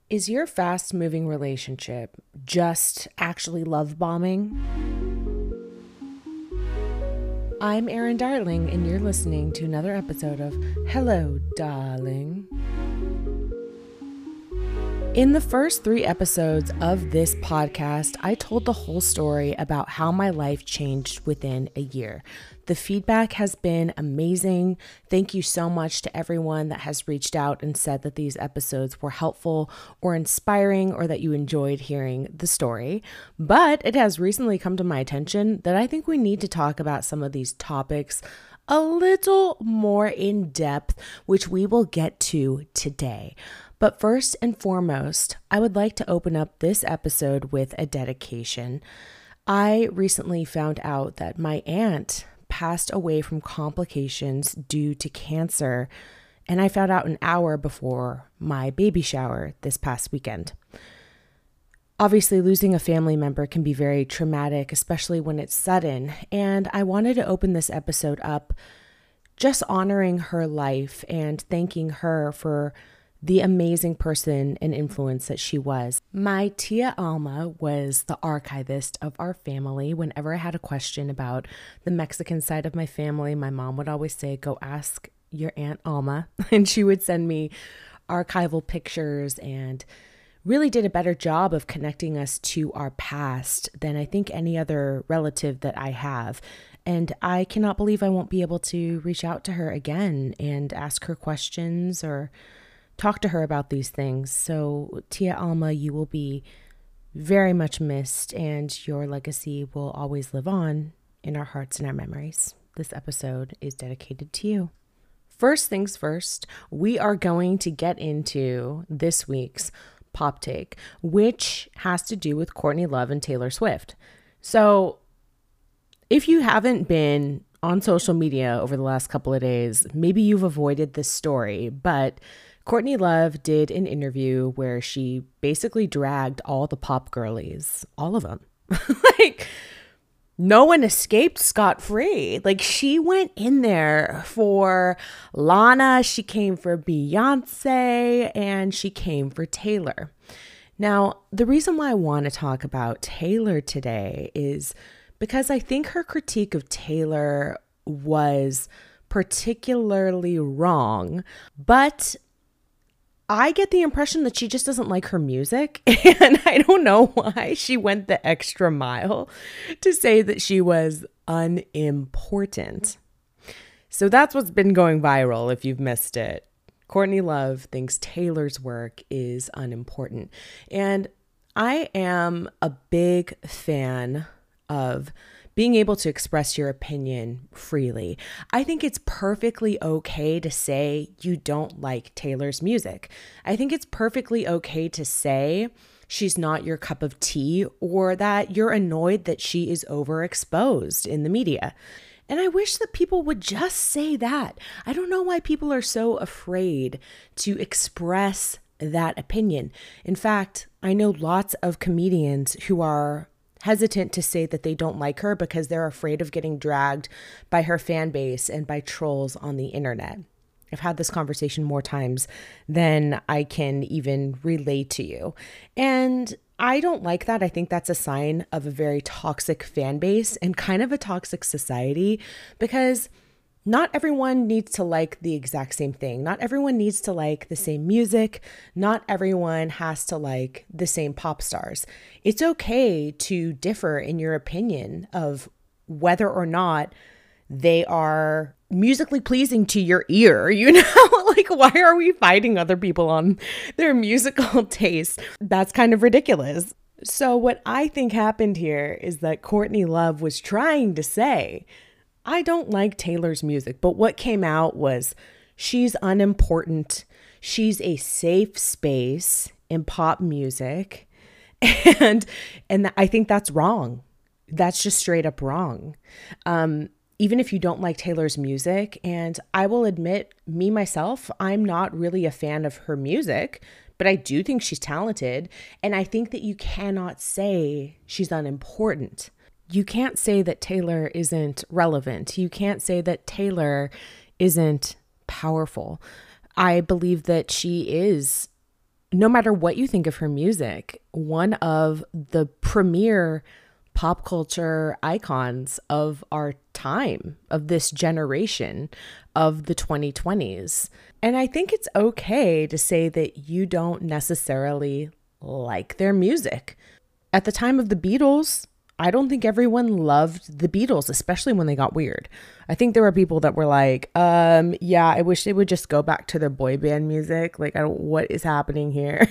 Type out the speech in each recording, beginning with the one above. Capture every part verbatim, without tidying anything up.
Is your fast moving relationship just actually love bombing? I'm Erin Darling, and you're listening to another episode of Hello, Darling. In the first three episodes of this podcast, I told the whole story about how my life changed within a year. The feedback has been amazing. Thank you so much to everyone that has reached out and said that these episodes were helpful or inspiring or that you enjoyed hearing the story. But it has recently come to my attention that I think we need to talk about some of these topics a little more in depth, which we will get to today. But first and foremost, I would like to open up this episode with a dedication. I recently found out that my aunt passed away from complications due to cancer, and I found out an hour before my baby shower this past weekend. Obviously, losing a family member can be very traumatic, especially when it's sudden, and I wanted to open this episode up just honoring her life and thanking her for the amazing person and influence that she was. My tia Alma was the archivist of our family. Whenever I had a question about the Mexican side of my family, my mom would always say, go ask your Aunt Alma. And she would send me archival pictures and really did a better job of connecting us to our past than I think any other relative that I have. And I cannot believe I won't be able to reach out to her again and ask her questions or talk to her about these things. So Tia Alma, you will be very much missed, and your legacy will always live on in our hearts and our memories. This episode is dedicated to you. First things first, we are going to get into this week's Pop Take, which has to do with Courtney Love and Taylor Swift. So if you haven't been on social media over the last couple of days, maybe you've avoided this story, but Courtney Love did an interview where she basically dragged all the pop girlies, all of them. Like, no one escaped scot-free. Like, she went in there for Lana, she came for Beyonce, and she came for Taylor. Now, the reason why I want to talk about Taylor today is because I think her critique of Taylor was particularly wrong, but I get the impression that she just doesn't like her music, and I don't know why she went the extra mile to say that she was unimportant. So that's what's been going viral if you've missed it. Courtney Love thinks Taylor's work is unimportant. And I am a big fan of being able to express your opinion freely. I think it's perfectly okay to say you don't like Taylor's music. I think it's perfectly okay to say she's not your cup of tea or that you're annoyed that she is overexposed in the media. And I wish that people would just say that. I don't know why people are so afraid to express that opinion. In fact, I know lots of comedians who are hesitant to say that they don't like her because they're afraid of getting dragged by her fan base and by trolls on the internet. I've had this conversation more times than I can even relate to you. And I don't like that. I think that's a sign of a very toxic fan base and kind of a toxic society, because not everyone needs to like the exact same thing. Not everyone needs to like the same music. Not everyone has to like the same pop stars. It's okay to differ in your opinion of whether or not they are musically pleasing to your ear. You know, like, why are we fighting other people on their musical taste? That's kind of ridiculous. So what I think happened here is that Courtney Love was trying to say, I don't like Taylor's music, but what came out was she's unimportant. She's a safe space in pop music. And and I think that's wrong. That's just straight up wrong. Um, even if you don't like Taylor's music, and I will admit, me myself, I'm not really a fan of her music, but I do think she's talented. And I think that you cannot say she's unimportant. You can't say that Taylor isn't relevant. You can't say that Taylor isn't powerful. I believe that she is no matter what you think of her music, one of the premier pop culture icons of our time, of this generation, of the twenty twenties. And I think it's okay to say that you don't necessarily like their music. At the time of the Beatles, I don't think everyone loved the Beatles, especially when they got weird. I think there were people that were like, um, yeah, I wish they would just go back to their boy band music. Like, I don't, what is happening here?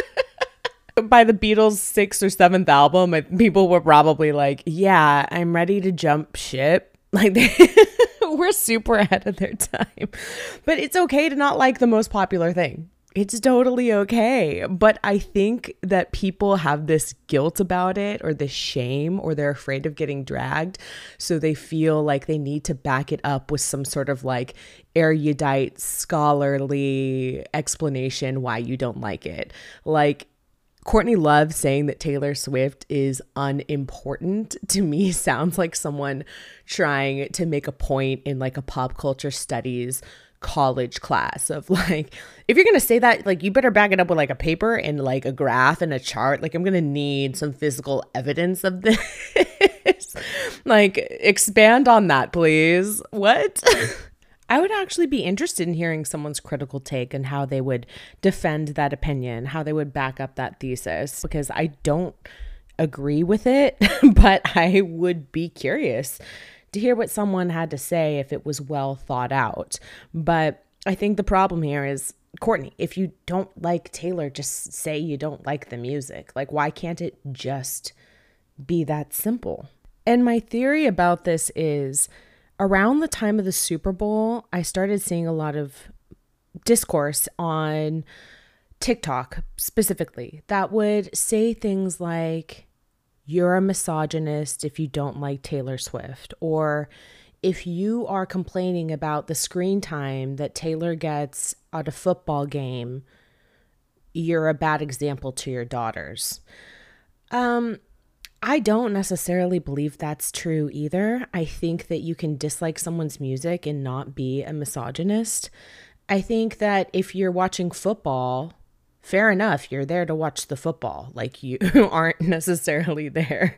By the Beatles' sixth or seventh album, people were probably like, yeah, I'm ready to jump ship. Like, they were super ahead of their time. But it's okay to not like the most popular thing. It's totally okay. But I think that people have this guilt about it, or this shame, or they're afraid of getting dragged. So they feel like they need to back it up with some sort of like erudite, scholarly explanation why you don't like it. Like, Courtney Love saying that Taylor Swift is unimportant to me sounds like someone trying to make a point in like a pop culture studies college class of like, if you're going to say that, like, you better back it up with like a paper and like a graph and a chart. Like, I'm going to need some physical evidence of this. Like, expand on that, please. What? I would actually be interested in hearing someone's critical take and how they would defend that opinion, how they would back up that thesis, because I don't agree with it, but I would be curious to hear what someone had to say if it was well thought out. But I think the problem here is, Courtney, if you don't like Taylor, just say you don't like the music. Like, why can't it just be that simple? And my theory about this is, around the time of the Super Bowl, I started seeing a lot of discourse on TikTok specifically that would say things like, you're a misogynist if you don't like Taylor Swift, or if you are complaining about the screen time that Taylor gets at a football game, you're a bad example to your daughters. Um, I don't necessarily believe that's true either. I think that you can dislike someone's music and not be a misogynist. I think that if you're watching football, fair enough, you're there to watch the football. Like, you aren't necessarily there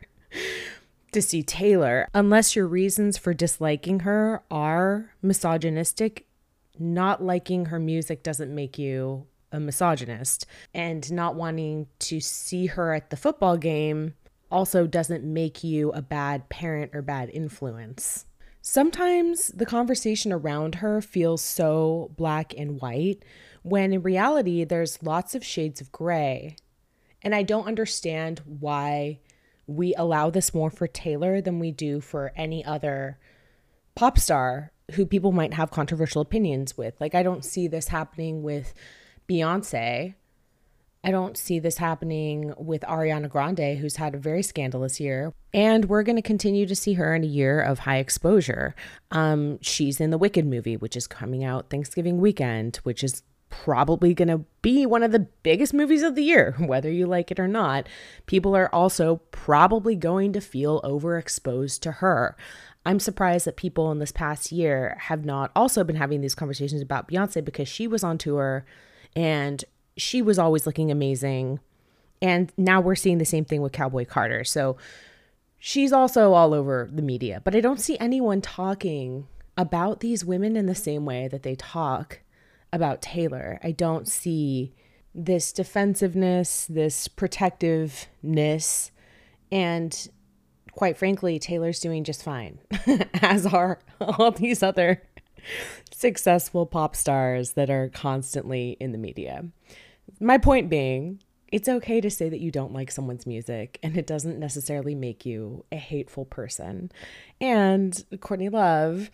to see Taylor. Unless your reasons for disliking her are misogynistic, not liking her music doesn't make you a misogynist. And not wanting to see her at the football game also doesn't make you a bad parent or bad influence. Sometimes the conversation around her feels so black and white, when in reality, there's lots of shades of gray. And I don't understand why we allow this more for Taylor than we do for any other pop star who people might have controversial opinions with. Like, I don't see this happening with Beyonce. I don't see this happening with Ariana Grande, who's had a very scandalous year. And we're going to continue to see her in a year of high exposure. Um, she's in the Wicked movie, which is coming out Thanksgiving weekend, which is probably going to be one of the biggest movies of the year, whether you like it or not. People are also probably going to feel overexposed to her. I'm surprised that people in this past year have not also been having these conversations about Beyonce, because she was on tour and she was always looking amazing. And now we're seeing the same thing with Cowboy Carter. So she's also all over the media. But I don't see anyone talking about these women in the same way that they talk about Taylor. I don't see this defensiveness, this protectiveness. And quite frankly, Taylor's doing just fine, as are all these other successful pop stars that are constantly in the media. My point being, it's okay to say that you don't like someone's music, and it doesn't necessarily make you a hateful person. And Courtney Love,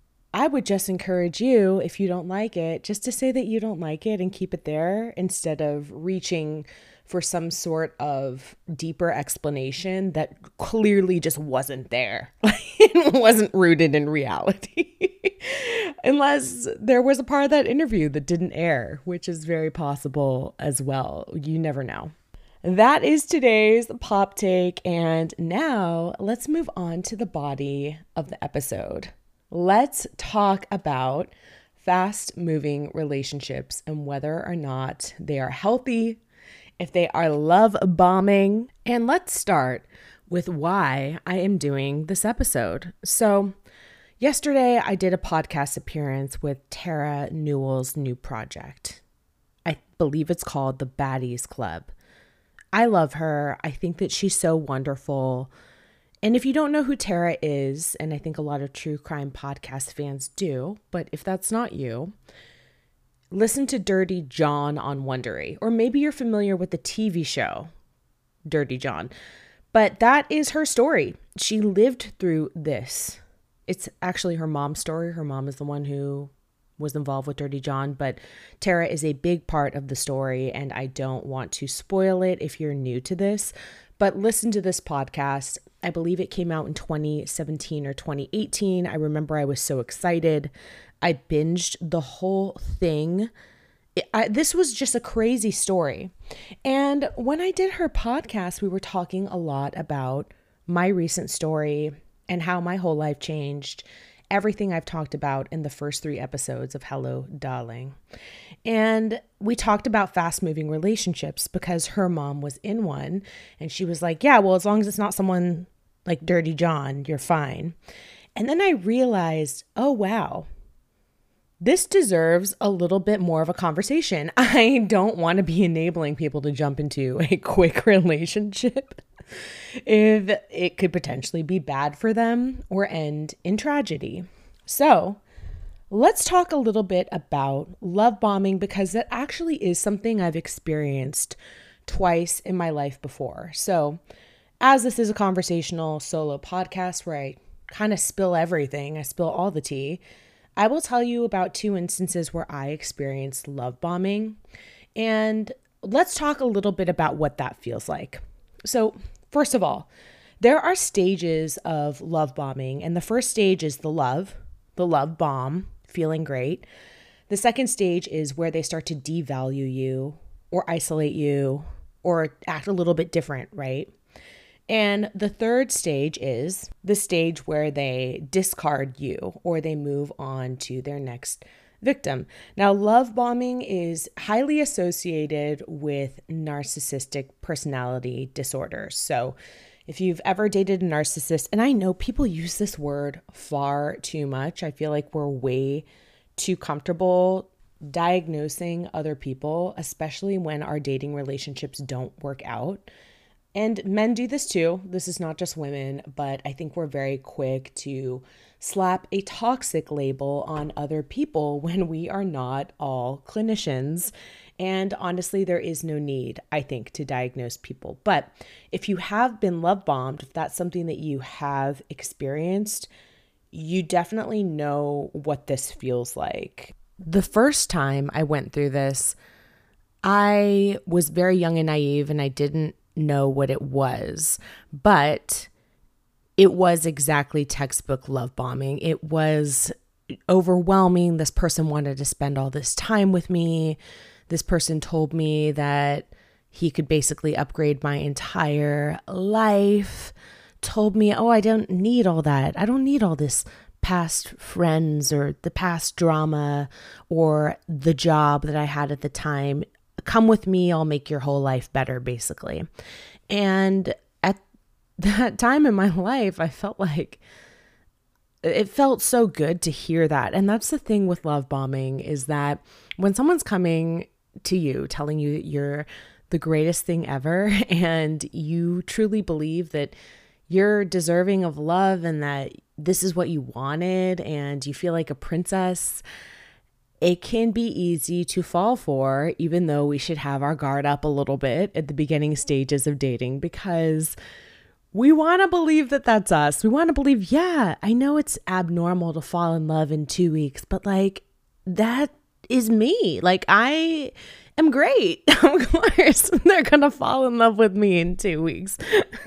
I would just encourage you, if you don't like it, just to say that you don't like it and keep it there, instead of reaching for some sort of deeper explanation that clearly just wasn't there. It wasn't rooted in reality. Unless there was a part of that interview that didn't air, which is very possible as well. You never know. That is today's pop take. And now let's move on to the body of the episode. Let's talk about fast moving relationships and whether or not they are healthy, if they are love bombing. And let's start with why I am doing this episode. So yesterday I did a podcast appearance with Tara Newell's new project. I believe it's called The Baddies Club. I love her. I think that she's so wonderful. And if you don't know who Tara is, and I think a lot of true crime podcast fans do, but if that's not you, listen to Dirty John on Wondery, or maybe you're familiar with the T V show Dirty John, but that is her story. She lived through this. It's actually her mom's story. Her mom is the one who was involved with Dirty John, but Tara is a big part of the story, and I don't want to spoil it if you're new to this, but listen to this podcast. I believe it came out in twenty seventeen or twenty eighteen. I remember I was so excited. I binged the whole thing. It, I, this was just a crazy story. And when I did her podcast, we were talking a lot about my recent story and how my whole life changed. Everything I've talked about in the first three episodes of Hello, Darling. And we talked about fast-moving relationships because her mom was in one. And she was like, yeah, well, as long as it's not someone like Dirty John, you're fine. And then I realized, oh, wow, this deserves a little bit more of a conversation. I don't want to be enabling people to jump into a quick relationship if it could potentially be bad for them or end in tragedy. So let's talk a little bit about love bombing, because that actually is something I've experienced twice in my life before. So as this is a conversational solo podcast where I kind of spill everything, I spill all the tea, I will tell you about two instances where I experienced love bombing. And let's talk a little bit about what that feels like. So first of all, there are stages of love bombing, and the first stage is the love, the love bomb, feeling great. The second stage is where they start to devalue you or isolate you or act a little bit different, right? And the third stage is the stage where they discard you or they move on to their next victim. Now, love bombing is highly associated with narcissistic personality disorders. So if you've ever dated a narcissist, and I know people use this word far too much, I feel like we're way too comfortable diagnosing other people, especially when our dating relationships don't work out. And men do this too. This is not just women, but I think we're very quick to slap a toxic label on other people when we are not all clinicians. And honestly, there is no need, I think, to diagnose people. But if you have been love bombed, if that's something that you have experienced, you definitely know what this feels like. The first time I went through this, I was very young and naive, and I didn't know what it was, but it was exactly textbook love bombing. It was overwhelming. This person wanted to spend all this time with me. This person told me that he could basically upgrade my entire life, told me, oh, I don't need all that. I don't need all this past friends or the past drama or the job that I had at the time. Come with me, I'll make your whole life better, basically. And at that time in my life, I felt like it felt so good to hear that. And that's the thing with love bombing, is that when someone's coming to you, telling you that you're the greatest thing ever, and you truly believe that you're deserving of love and that this is what you wanted, and you feel like a princess, it can be easy to fall for, even though we should have our guard up a little bit at the beginning stages of dating, because we want to believe that that's us. We want to believe, yeah, I know it's abnormal to fall in love in two weeks, but like, that is me. Like, I am great. Of course, they're going to fall in love with me in two weeks.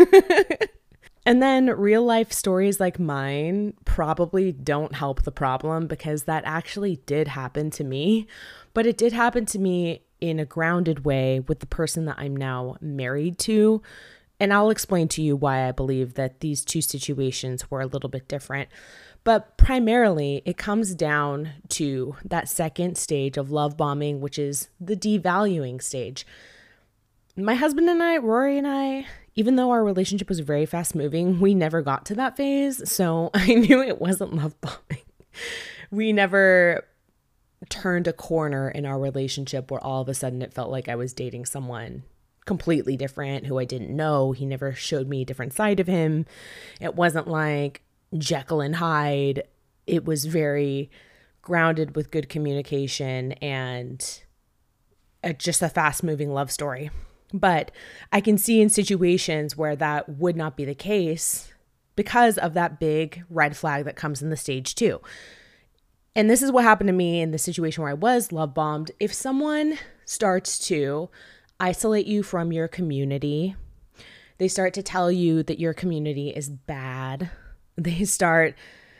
And then real life stories like mine probably don't help the problem, because that actually did happen to me, but it did happen to me in a grounded way with the person that I'm now married to. And I'll explain to you why I believe that these two situations were a little bit different. But primarily, it comes down to that second stage of love bombing, which is the devaluing stage. My husband and I, Rory and I, even though our relationship was very fast moving, we never got to that phase. So I knew it wasn't love bombing. We never turned a corner in our relationship where all of a sudden it felt like I was dating someone completely different who I didn't know. He never showed me a different side of him. It wasn't like Jekyll and Hyde. It was very grounded with good communication and a, just a fast moving love story. But I can see in situations where that would not be the case because of that big red flag that comes in the stage two. And this is what happened to me in the situation where I was love bombed. If someone starts to isolate you from your community, they start to tell you that your community is bad. They start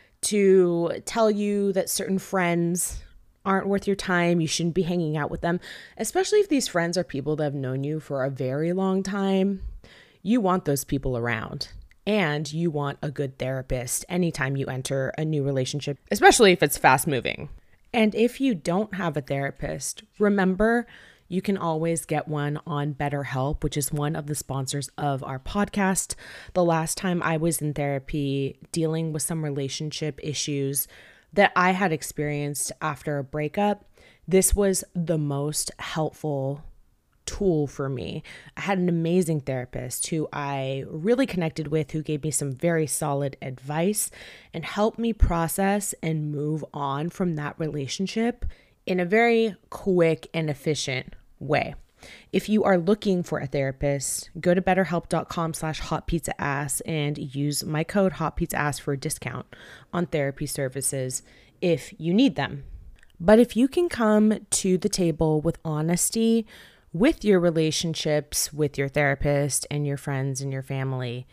to tell you that certain friends aren't worth your time. You shouldn't be hanging out with them, especially if these friends are people that have known you for a very long time. You want those people around. And you want a good therapist anytime you enter a new relationship, especially if it's fast moving. And if you don't have a therapist, remember you can always get one on BetterHelp, which is one of the sponsors of our podcast. The last time I was in therapy dealing with some relationship issues that I had experienced after a breakup, this was the most helpful tool for me. I had an amazing therapist who I really connected with, who gave me some very solid advice and helped me process and move on from that relationship in a very quick and efficient way. If you are looking for a therapist, go to betterhelp.com slash hotpizzaass and use my code hotpizzaass for a discount on therapy services if you need them. But if you can come to the table with honesty with your relationships, with your therapist and your friends and your family,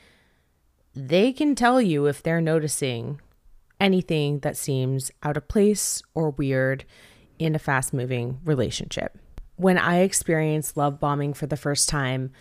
they can tell you if they're noticing anything that seems out of place or weird in a fast-moving relationship. When I experienced love bombing for the first time,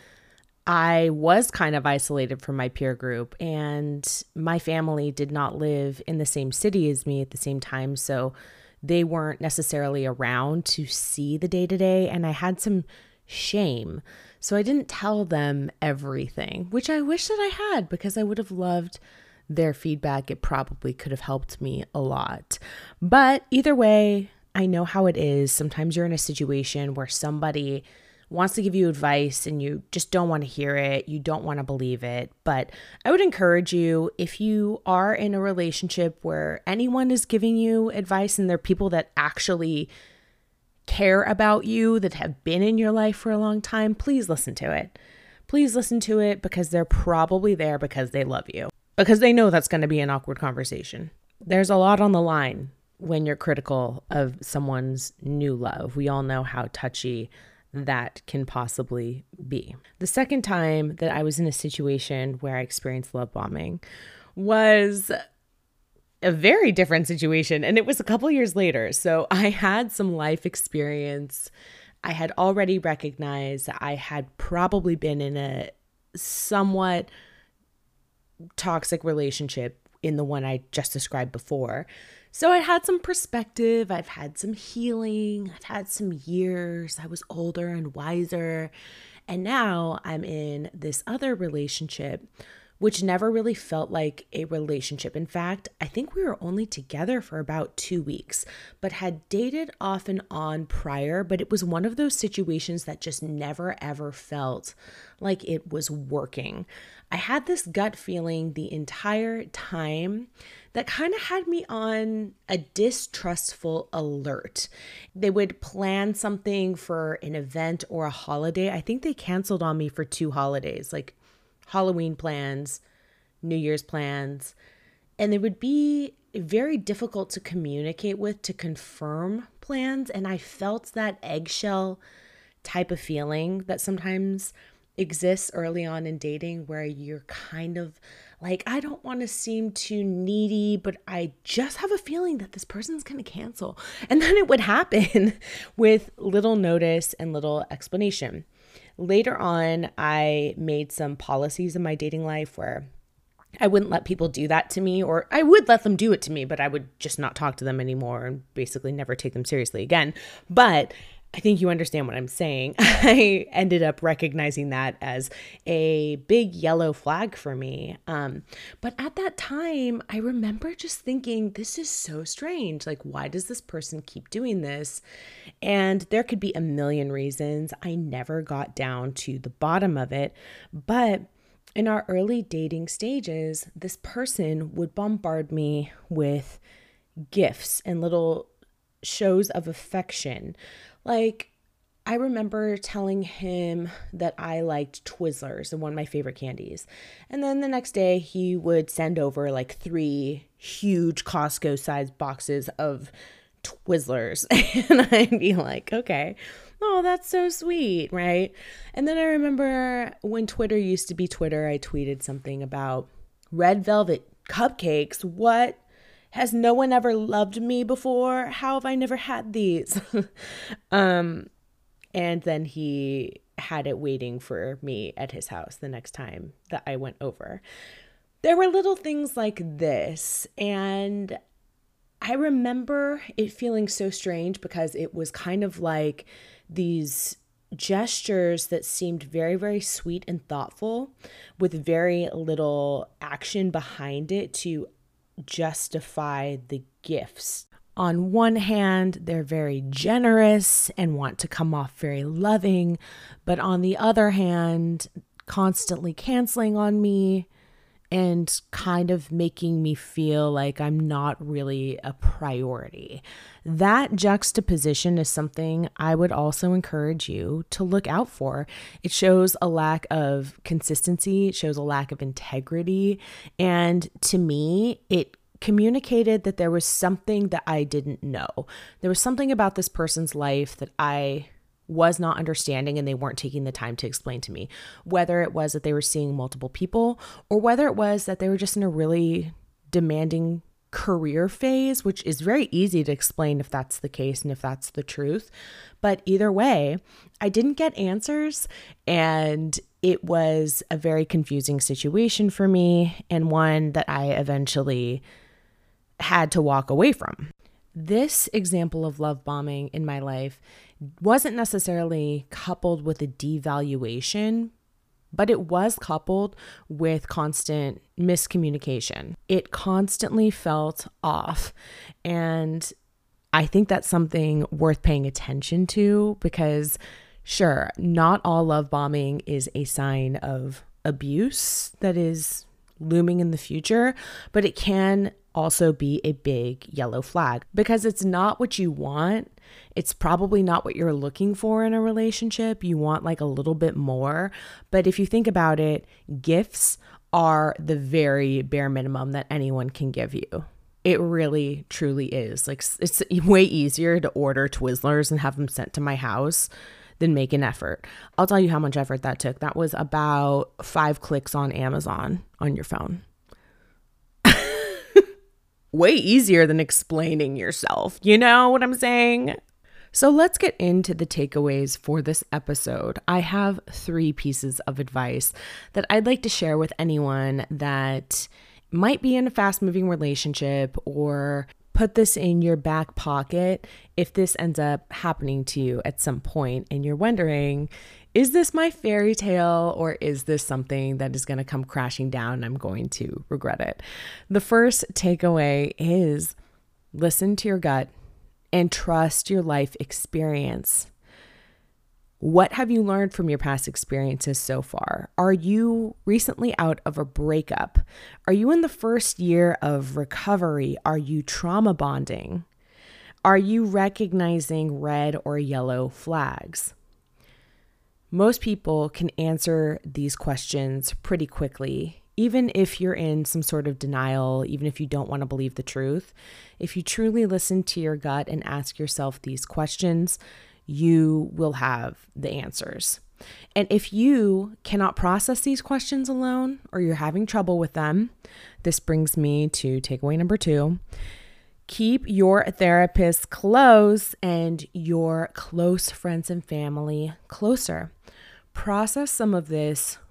I was kind of isolated from my peer group, and my family did not live in the same city as me at the same time, so they weren't necessarily around to see the day-to-day, and I had some shame. So I didn't tell them everything, which I wish that I had because I would have loved their feedback. It probably could have helped me a lot. But either way, I know how it is. Sometimes you're in a situation where somebody wants to give you advice and you just don't want to hear it. You don't want to believe it. But I would encourage you, if you are in a relationship where anyone is giving you advice and they're people that actually care about you, that have been in your life for a long time, please listen to it. Please listen to it because they're probably there because they love you, because they know that's going to be an awkward conversation. There's a lot on the line when you're critical of someone's new love. We all know how touchy that can possibly be. The second time that I was in a situation where I experienced love bombing was a very different situation, and it was a couple years later. So I had some life experience. I had already recognized that I had probably been in a somewhat toxic relationship in the one I just described before. So I had some perspective, I've had some healing, I've had some years, I was older and wiser, and now I'm in this other relationship, which never really felt like a relationship. In fact, I think we were only together for about two weeks, but had dated off and on prior, but it was one of those situations that just never ever felt like it was working. I had this gut feeling the entire time that kind of had me on a distrustful alert. They would plan something for an event or a holiday. I think they canceled on me for two holidays, like Halloween plans, New Year's plans, and they would be very difficult to communicate with to confirm plans. And I felt that eggshell type of feeling that sometimes exists early on in dating, where you're kind of like, I don't want to seem too needy, but I just have a feeling that this person's going to cancel. And then it would happen with little notice and little explanation. Later on, I made some policies in my dating life where I wouldn't let people do that to me, or I would let them do it to me, but I would just not talk to them anymore and basically never take them seriously again. But I think you understand what I'm saying. I ended up recognizing that as a big yellow flag for me. Um, but at that time, I remember just thinking, this is so strange. Like, why does this person keep doing this? And there could be a million reasons. I never got down to the bottom of it. But in our early dating stages, this person would bombard me with gifts and little shows of affection. Like, I remember telling him that I liked Twizzlers and one of my favorite candies. And then the next day he would send over like three huge Costco-sized boxes of Twizzlers. And I'd be like, okay, oh, that's so sweet, right? And then I remember when Twitter used to be Twitter, I tweeted something about red velvet cupcakes. What? Has no one ever loved me before? How have I never had these? um, and then he had it waiting for me at his house the next time that I went over. There were little things like this, and I remember it feeling so strange because it was kind of like these gestures that seemed very, very sweet and thoughtful with very little action behind it to justify the gifts. On one hand, they're very generous and want to come off very loving, but on the other hand, constantly canceling on me and kind of making me feel like I'm not really a priority. That juxtaposition is something I would also encourage you to look out for. It shows a lack of consistency, it shows a lack of integrity, and to me, it communicated that there was something that I didn't know. There was something about this person's life that I was not understanding and they weren't taking the time to explain to me, whether it was that they were seeing multiple people or whether it was that they were just in a really demanding career phase, which is very easy to explain if that's the case and if that's the truth. But either way, I didn't get answers, and it was a very confusing situation for me and one that I eventually had to walk away from. This example of love bombing in my life wasn't necessarily coupled with a devaluation, but it was coupled with constant miscommunication. It constantly felt off. And I think that's something worth paying attention to because, sure, not all love bombing is a sign of abuse that is looming in the future, but it can also be a big yellow flag because it's not what you want. It's probably not what you're looking for in a relationship. You want like a little bit more. But if you think about it, gifts are the very bare minimum that anyone can give you. It really, truly is. Like, it's way easier to order Twizzlers and have them sent to my house than make an effort. I'll tell you how much effort that took. That was about five clicks on Amazon on your phone. Way easier than explaining yourself. You know what I'm saying? So let's get into the takeaways for this episode. I have three pieces of advice that I'd like to share with anyone that might be in a fast-moving relationship, or put this in your back pocket if this ends up happening to you at some point and you're wondering, is this my fairy tale or is this something that is going to come crashing down and I'm going to regret it? The first takeaway is listen to your gut and trust your life experience. What have you learned from your past experiences so far? Are you recently out of a breakup? Are you in the first year of recovery? Are you trauma bonding? Are you recognizing red or yellow flags? Most people can answer these questions pretty quickly, even if you're in some sort of denial, even if you don't want to believe the truth. If you truly listen to your gut and ask yourself these questions, you will have the answers. And if you cannot process these questions alone, or you're having trouble with them, this brings me to takeaway number two. Keep your therapist close and your close friends and family closer. Process some of this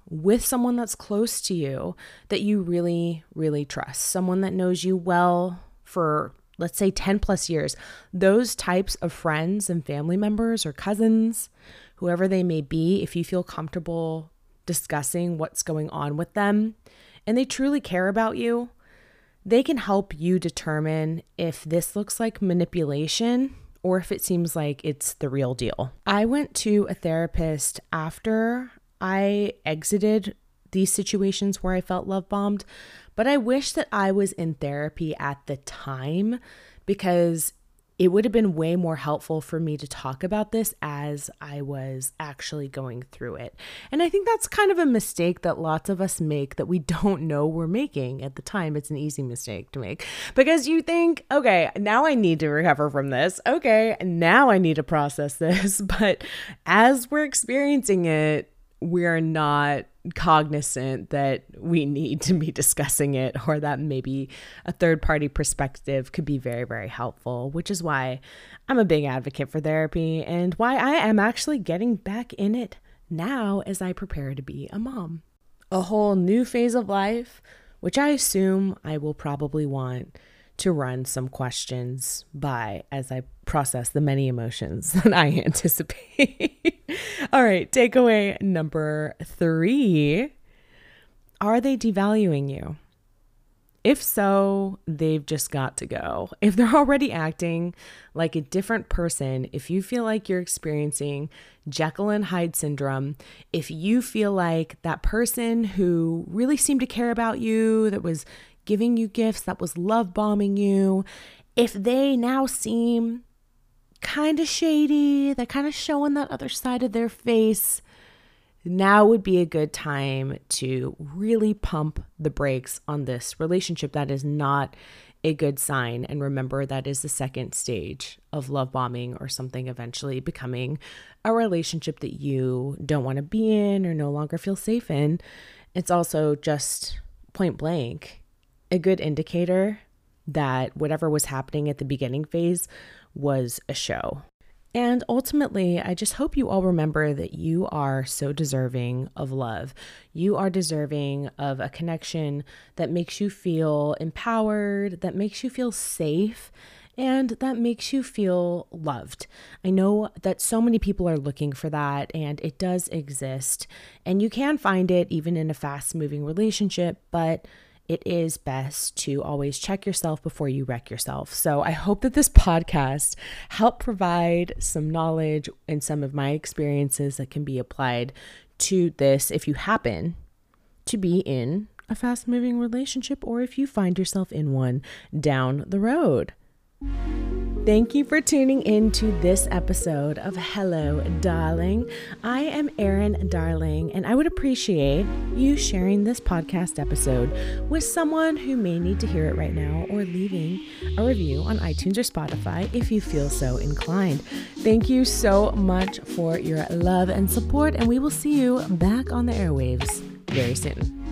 with someone that's close to you that you really, really trust, someone that knows you well for, let's say, ten plus years. Those types of friends and family members or cousins, whoever they may be, if you feel comfortable discussing what's going on with them and they truly care about you, they can help you determine if this looks like manipulation or if it seems like it's the real deal. I went to a therapist after I exited these situations where I felt love bombed, but I wish that I was in therapy at the time because it would have been way more helpful for me to talk about this as I was actually going through it. And I think that's kind of a mistake that lots of us make that we don't know we're making at the time. It's an easy mistake to make because you think, okay, now I need to recover from this. Okay, now I need to process this. But as we're experiencing it, we're not cognizant that we need to be discussing it or that maybe a third party perspective could be very, very helpful, which is why I'm a big advocate for therapy and why I am actually getting back in it now as I prepare to be a mom. A whole new phase of life, which I assume I will probably want to run some questions by as I process the many emotions that I anticipate. All right, takeaway number three. Are they devaluing you? If so, they've just got to go. If they're already acting like a different person, if you feel like you're experiencing Jekyll and Hyde syndrome, if you feel like that person who really seemed to care about you, that was giving you gifts, that was love bombing you, if they now seem kind of shady, they're kind of showing that other side of their face, now would be a good time to really pump the brakes on this relationship. That is not a good sign. And remember, that is the second stage of love bombing or something eventually becoming a relationship that you don't want to be in or no longer feel safe in. It's also just point blank a good indicator that whatever was happening at the beginning phase was a show. And ultimately, I just hope you all remember that you are so deserving of love. You are deserving of a connection that makes you feel empowered, that makes you feel safe, and that makes you feel loved. I know that so many people are looking for that, and it does exist. And you can find it even in a fast-moving relationship, but it is best to always check yourself before you wreck yourself. So I hope that this podcast helped provide some knowledge and some of my experiences that can be applied to this if you happen to be in a fast-moving relationship or if you find yourself in one down the road. Thank you for tuning in to this episode of Hello, Darling. I am Erin Darling, and I would appreciate you sharing this podcast episode with someone who may need to hear it right now or leaving a review on iTunes or Spotify if you feel so inclined. Thank you so much for your love and support, and we will see you back on the airwaves very soon.